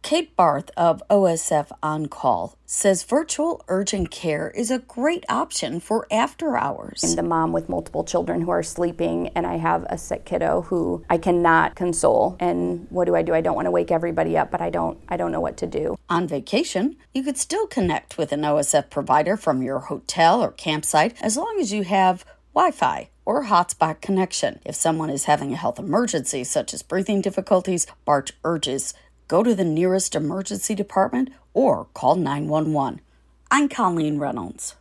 Kate Barth of OSF On Call says virtual urgent care is a great option for after hours. I'm the mom with multiple children who are sleeping, and I have a sick kiddo who I cannot console. And what do? I don't want to wake everybody up, but I don't know what to do. On vacation, you could still connect with an OSF provider from your hotel or campsite as long as you have Wi-Fi or hotspot connection. If someone is having a health emergency, such as breathing difficulties, BART urges go to the nearest emergency department or call 911. I'm Colleen Reynolds.